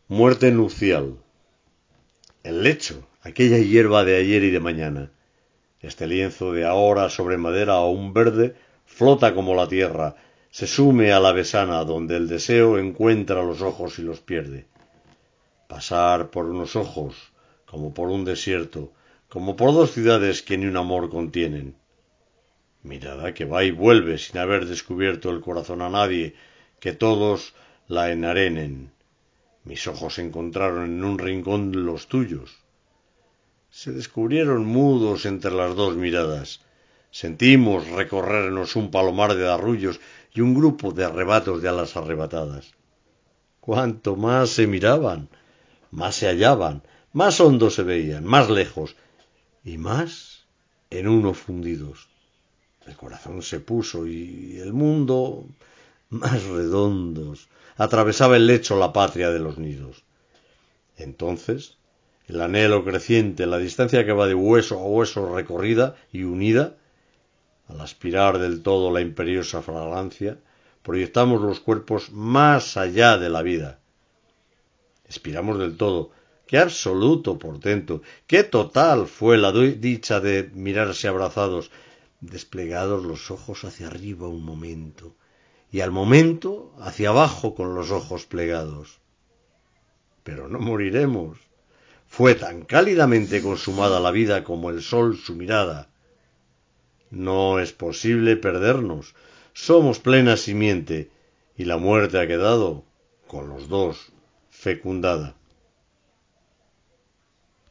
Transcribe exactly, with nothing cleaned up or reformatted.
Muerte nupcial. El lecho, aquella hierba de ayer y de mañana. Este lienzo de ahora sobre madera aún verde flota como la tierra, se sume a la besana donde el deseo encuentra los ojos y los pierde. Pasar por unos ojos, como por un desierto, como por dos ciudades que ni un amor contienen. Mirada que va y vuelve sin haber descubierto el corazón a nadie, que todos la enarenen. Mis ojos encontraron en un rincón los tuyos. Se descubrieron mudos entre las dos miradas. Sentimos recorrernos un palomar de arrullos y un grupo de arrebatos de alas arrebatadas. Cuanto más se miraban, más se hallaban, más hondo se veían, más lejos y más en uno fundidos. El corazón se puso y el mundo más redondos. Atravesaba el lecho la patria de los nidos. Entonces, el anhelo creciente, la distancia que va de hueso a hueso recorrida y unida, al aspirar del todo la imperiosa fragancia, proyectamos los cuerpos más allá de la vida. Expiramos del todo. ¡Qué absoluto portento! ¡Qué total fue la dicha de mirarse abrazados, desplegados los ojos hacia arriba un momento, y al momento hacia abajo con los ojos plegados! Pero no moriremos. Fue tan cálidamente consumada la vida como el sol su mirada. No es posible perdernos. Somos plena simiente, y la muerte ha quedado, con los dos, fecundada.